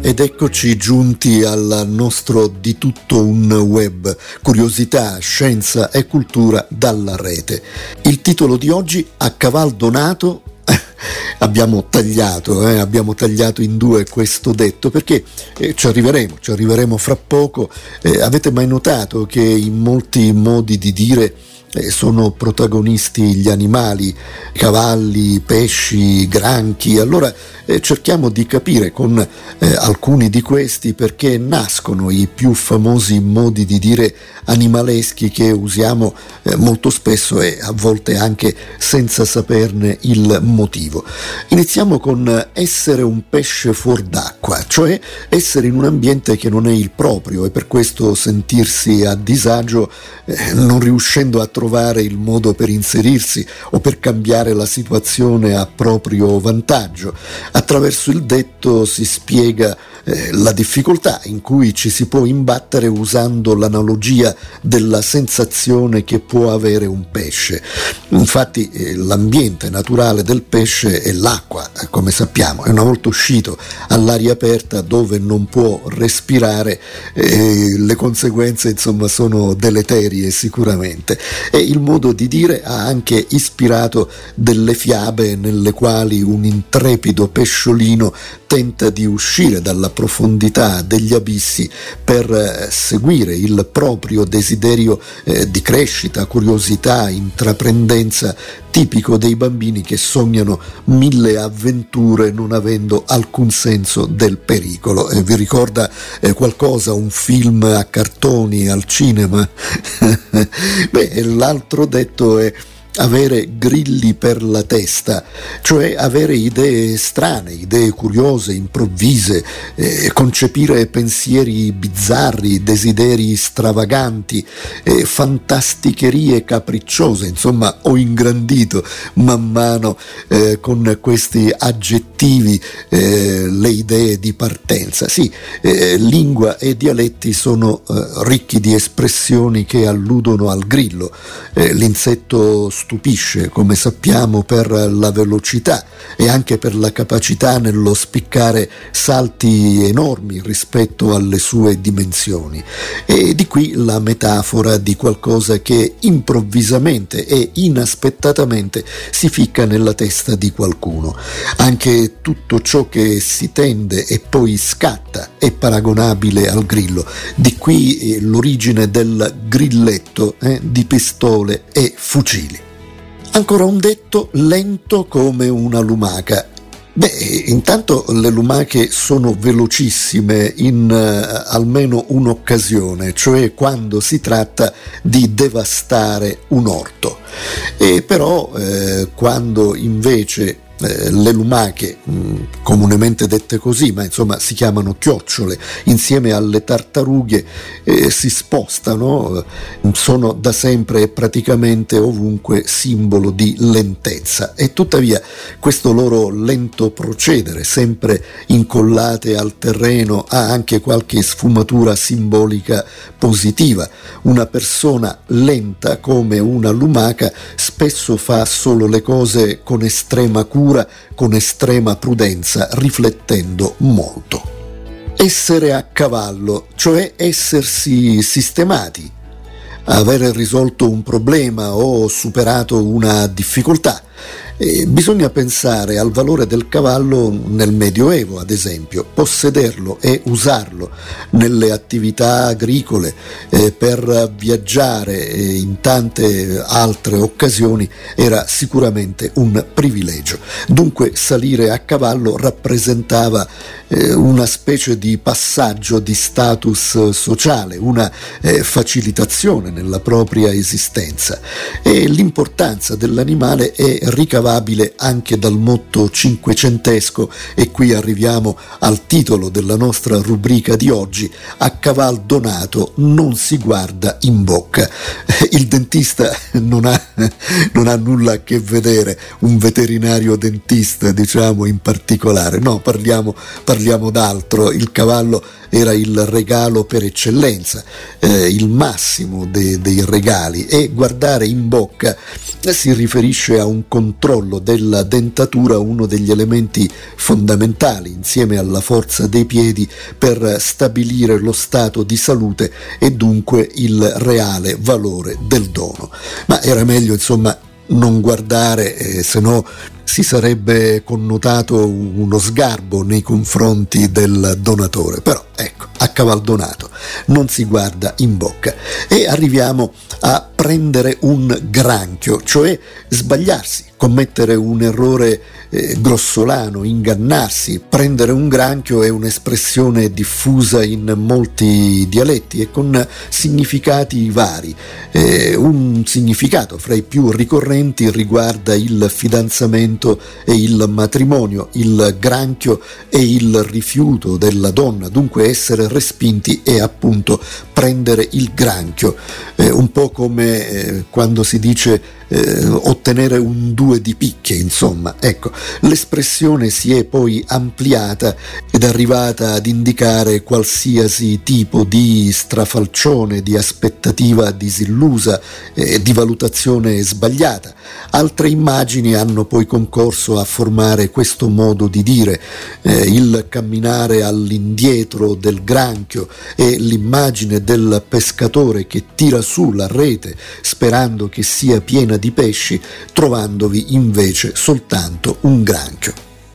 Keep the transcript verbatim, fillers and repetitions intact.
Ed eccoci giunti al nostro Di tutto un web, curiosità, scienza e cultura dalla rete. Il titolo di oggi, A caval donato, abbiamo tagliato, eh, abbiamo tagliato in due questo detto perché eh, ci arriveremo, ci arriveremo fra poco. Eh, avete mai notato che in molti modi di dire eh, sono protagonisti gli animali, cavalli, pesci, granchi? Allora eh, cerchiamo di capire con eh, alcuni di questi perché nascono i più famosi modi di dire animaleschi che usiamo eh, molto spesso e a volte anche senza saperne il motivo. Iniziamo con essere un pesce fuor d'acqua, cioè essere in un ambiente che non è il proprio e per questo sentirsi a disagio eh, non riuscendo a trovare il modo per inserirsi o per cambiare la situazione a proprio vantaggio. Attraverso il detto si spiega eh, la difficoltà in cui ci si può imbattere usando l'analogia della sensazione che può avere un pesce. Infatti eh, l'ambiente naturale del pesce è l'acqua, eh, come sappiamo, e una volta uscito all'aria aperta dove non può respirare eh, le conseguenze insomma sono deleterie sicuramente. E il modo di dire ha anche ispirato delle fiabe nelle quali un intrepido pesciolino tenta di uscire dalla profondità degli abissi per eh, seguire il proprio desiderio eh, di crescita, curiosità, intraprendenza, tipico dei bambini che sognano mille avventure non avendo alcun senso del pericolo. Eh, vi ricorda eh, qualcosa un film a cartoni al cinema? Beh, l'altro detto è avere grilli per la testa, cioè avere idee strane, idee curiose, improvvise, eh, concepire pensieri bizzarri, desideri stravaganti, eh, fantasticherie capricciose. Insomma, ho ingrandito man mano eh, con questi aggettivi eh, le idee di partenza. Sì, eh, lingua e dialetti sono eh, ricchi di espressioni che alludono al grillo, eh, l'insetto stupisce, come sappiamo, per la velocità e anche per la capacità nello spiccare salti enormi rispetto alle sue dimensioni. E di qui la metafora di qualcosa che improvvisamente e inaspettatamente si ficca nella testa di qualcuno. Anche tutto ciò che si tende e poi scatta è paragonabile al grillo. Di qui l'origine del grilletto eh, di pistole e fucili. Ancora un detto, lento come una lumaca. Beh, intanto le lumache sono velocissime in uh, almeno un'occasione, cioè quando si tratta di devastare un orto. E però eh, quando invece Eh, le lumache, mh, comunemente dette così, ma insomma si chiamano chiocciole, insieme alle tartarughe eh, si spostano, eh, sono da sempre praticamente ovunque simbolo di lentezza e tuttavia questo loro lento procedere, sempre incollate al terreno, ha anche qualche sfumatura simbolica positiva. Una persona lenta come una lumaca spesso fa solo le cose con estrema cura, con estrema prudenza, riflettendo molto. Essere a cavallo, cioè essersi sistemati, avere risolto un problema o superato una difficoltà. E bisogna pensare al valore del cavallo nel Medioevo, ad esempio. Possederlo e usarlo nelle attività agricole, eh, per viaggiare eh, in tante altre occasioni era sicuramente un privilegio. Dunque salire a cavallo rappresentava eh, una specie di passaggio di status sociale, una eh, facilitazione nella propria esistenza, e l'importanza dell'animale è ricavabile anche dal motto cinquecentesco, e qui arriviamo al titolo della nostra rubrica di oggi: a caval donato non si guarda in bocca. Il dentista non ha, non ha nulla a che vedere, un veterinario dentista diciamo in particolare, no, parliamo, parliamo d'altro. Il cavallo era il regalo per eccellenza, eh, il massimo de, dei regali, e guardare in bocca si riferisce a un controllo controllo della dentatura uno degli elementi fondamentali, insieme alla forza dei piedi, per stabilire lo stato di salute e dunque il reale valore del dono. Ma era meglio, insomma, non guardare, eh, se no si sarebbe connotato uno sgarbo nei confronti del donatore. Però ecco, a cavaldonato non si guarda in bocca. E arriviamo a prendere un granchio, cioè sbagliarsi, commettere un errore eh, grossolano, ingannarsi. Prendere un granchio è un'espressione diffusa in molti dialetti e con significati vari. Eh, un significato fra i più ricorrenti riguarda il fidanzamento e il matrimonio. Il granchio è il rifiuto della donna, dunque essere respinti è appunto prendere il granchio, eh, un po' come eh, quando si dice Eh, ottenere un due di picche, insomma. Ecco, l'espressione si è poi ampliata ed è arrivata ad indicare qualsiasi tipo di strafalcione, di aspettativa disillusa, eh, di valutazione sbagliata. Altre immagini hanno poi concorso a formare questo modo di dire. Eh, il camminare all'indietro del granchio e l'immagine del pescatore che tira su la rete sperando che sia piena di pesci, trovandovi invece soltanto un granchio.